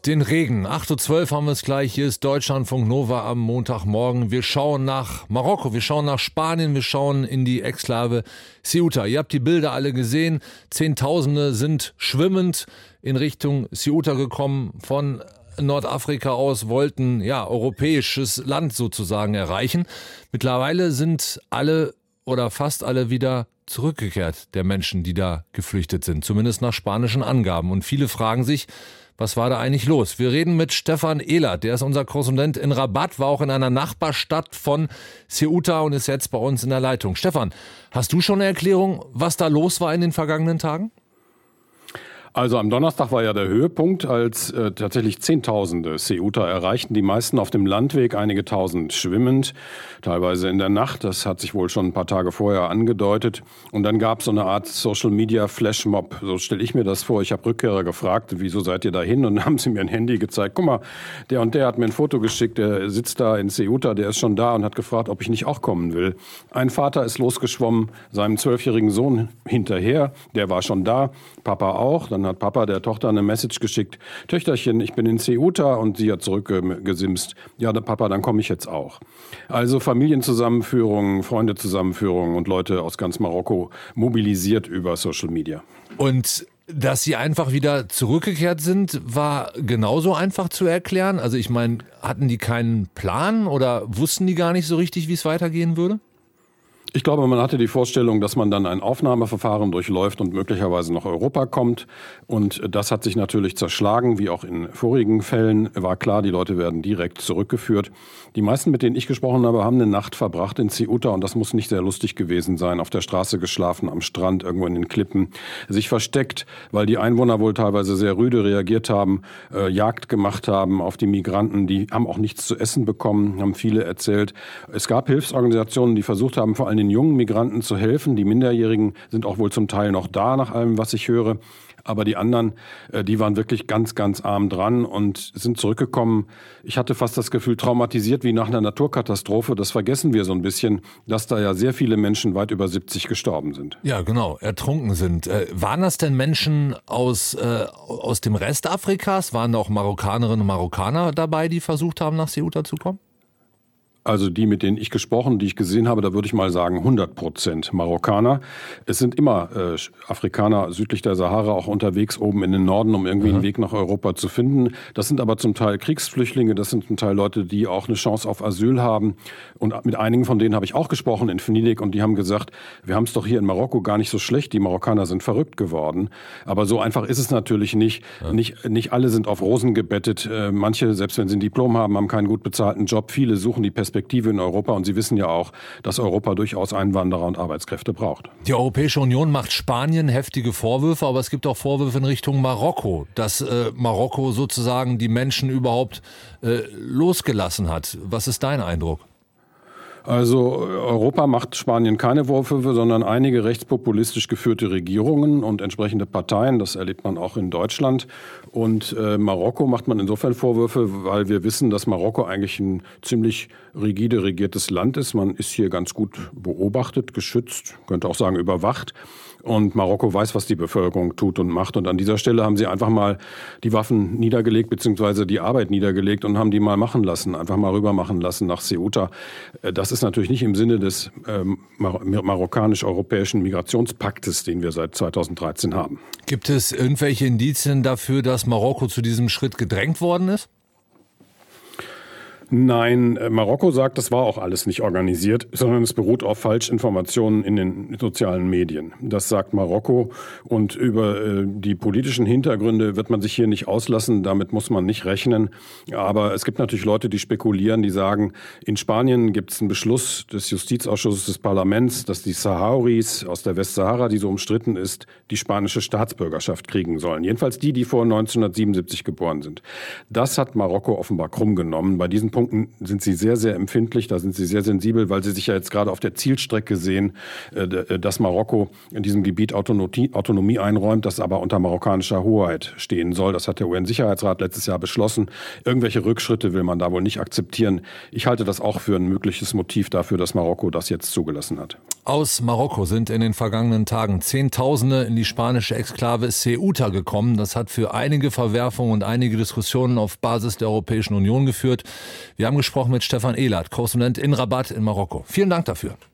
und den Regen. 8:12 Uhr haben wir es gleich. Hier ist Deutschlandfunk Nova am Montagmorgen. Wir schauen nach Marokko, wir schauen nach Spanien, wir schauen in die Exklave Ceuta. Ihr habt die Bilder alle gesehen. Zehntausende sind schwimmend in Richtung Ceuta gekommen von Nordafrika aus, wollten europäisches Land sozusagen erreichen. Mittlerweile sind alle oder fast alle wieder zurückgekehrt, der Menschen, die da geflüchtet sind, zumindest nach spanischen Angaben. Und viele fragen sich, was war da eigentlich los? Wir reden mit Stefan Ehlert, der ist unser Korrespondent in Rabat, war auch in einer Nachbarstadt von Ceuta und ist jetzt bei uns in der Leitung. Stefan, hast du schon eine Erklärung, was da los war in den vergangenen Tagen? Also am Donnerstag war ja der Höhepunkt, als tatsächlich Zehntausende Ceuta erreichten, die meisten auf dem Landweg, einige tausend schwimmend, teilweise in der Nacht. Das hat sich wohl schon ein paar Tage vorher angedeutet. Und dann gab es so eine Art Social-Media-Flashmob, so stelle ich mir das vor. Ich habe Rückkehrer gefragt, wieso seid ihr da hin? Und dann haben sie mir ein Handy gezeigt. Guck mal, der und der hat mir ein Foto geschickt, der sitzt da in Ceuta, der ist schon da und hat gefragt, ob ich nicht auch kommen will. Ein Vater ist losgeschwommen, seinem 12-jährigen Sohn hinterher, der war schon da, Papa auch. Dann hat Papa der Tochter eine Message geschickt, Töchterchen, ich bin in Ceuta, und sie hat zurückgesimst, ja Papa, dann komme ich jetzt auch. Also Familienzusammenführungen, Freundezusammenführungen und Leute aus ganz Marokko mobilisiert über Social Media. Und dass sie einfach wieder zurückgekehrt sind, war genauso einfach zu erklären? Also ich meine, hatten die keinen Plan oder wussten die gar nicht so richtig, wie es weitergehen würde? Ich glaube, man hatte die Vorstellung, dass man dann ein Aufnahmeverfahren durchläuft und möglicherweise nach Europa kommt. Und das hat sich natürlich zerschlagen, wie auch in vorigen Fällen. War klar, die Leute werden direkt zurückgeführt. Die meisten, mit denen ich gesprochen habe, haben eine Nacht verbracht in Ceuta. Und das muss nicht sehr lustig gewesen sein. Auf der Straße geschlafen, am Strand, irgendwo in den Klippen. Sich versteckt, weil die Einwohner wohl teilweise sehr rüde reagiert haben, Jagd gemacht haben auf die Migranten. Die haben auch nichts zu essen bekommen, haben viele erzählt. Es gab Hilfsorganisationen, die versucht haben, vor allem den jungen Migranten zu helfen. Die Minderjährigen sind auch wohl zum Teil noch da, nach allem, was ich höre. Aber die anderen, die waren wirklich ganz, ganz arm dran und sind zurückgekommen. Ich hatte fast das Gefühl, traumatisiert wie nach einer Naturkatastrophe. Das vergessen wir so ein bisschen, dass da ja sehr viele Menschen, weit über 70, gestorben sind. Ja, genau, ertrunken sind. Waren das denn Menschen aus dem Rest Afrikas? Waren da auch Marokkanerinnen und Marokkaner dabei, die versucht haben, nach Ceuta zu kommen? Also die, mit denen ich gesprochen, die ich gesehen habe, da würde ich mal sagen 100% Marokkaner. Es sind immer Afrikaner südlich der Sahara auch unterwegs oben in den Norden, um irgendwie einen Weg nach Europa zu finden. Das sind aber zum Teil Kriegsflüchtlinge, das sind zum Teil Leute, die auch eine Chance auf Asyl haben. Und mit einigen von denen habe ich auch gesprochen in Venedig und die haben gesagt, wir haben es doch hier in Marokko gar nicht so schlecht, die Marokkaner sind verrückt geworden. Aber so einfach ist es natürlich nicht. Ja. Nicht alle sind auf Rosen gebettet. Manche, selbst wenn sie ein Diplom haben, haben keinen gut bezahlten Job. Viele suchen die Perspektive in Europa und Sie wissen ja auch, dass Europa durchaus Einwanderer und Arbeitskräfte braucht. Die Europäische Union macht Spanien heftige Vorwürfe, aber es gibt auch Vorwürfe in Richtung Marokko, dass Marokko sozusagen die Menschen überhaupt losgelassen hat. Was ist dein Eindruck? Also Europa macht Spanien keine Vorwürfe, sondern einige rechtspopulistisch geführte Regierungen und entsprechende Parteien. Das erlebt man auch in Deutschland. Und Marokko macht man insofern Vorwürfe, weil wir wissen, dass Marokko eigentlich ein ziemlich rigide regiertes Land ist. Man ist hier ganz gut beobachtet, geschützt, könnte auch sagen überwacht. Und Marokko weiß, was die Bevölkerung tut und macht. Und an dieser Stelle haben sie einfach mal die Waffen niedergelegt, beziehungsweise die Arbeit niedergelegt und haben die mal machen lassen, einfach mal rüber machen lassen nach Ceuta. Das ist natürlich nicht im Sinne des marokkanisch-europäischen Migrationspaktes, den wir seit 2013 haben. Gibt es irgendwelche Indizien dafür, dass Marokko zu diesem Schritt gedrängt worden ist? Nein, Marokko sagt, das war auch alles nicht organisiert, sondern es beruht auf Falschinformationen in den sozialen Medien. Das sagt Marokko und über die politischen Hintergründe wird man sich hier nicht auslassen, damit muss man nicht rechnen. Aber es gibt natürlich Leute, die spekulieren, die sagen, in Spanien gibt es einen Beschluss des Justizausschusses des Parlaments, dass die Sahrawis aus der Westsahara, die so umstritten ist, die spanische Staatsbürgerschaft kriegen sollen. Jedenfalls die vor 1977 geboren sind. Das hat Marokko offenbar krumm genommen. Bei diesen Punkten sind sie sehr, sehr empfindlich, da sind sie sehr sensibel, weil sie sich ja jetzt gerade auf der Zielstrecke sehen, dass Marokko in diesem Gebiet Autonomie einräumt, das aber unter marokkanischer Hoheit stehen soll. Das hat der UN-Sicherheitsrat letztes Jahr beschlossen. Irgendwelche Rückschritte will man da wohl nicht akzeptieren. Ich halte das auch für ein mögliches Motiv dafür, dass Marokko das jetzt zugelassen hat. Aus Marokko sind in den vergangenen Tagen Zehntausende in die spanische Exklave Ceuta gekommen. Das hat für einige Verwerfungen und einige Diskussionen auf Basis der Europäischen Union geführt. Wir haben gesprochen mit Stefan Ehlert, Korrespondent in Rabat in Marokko. Vielen Dank dafür.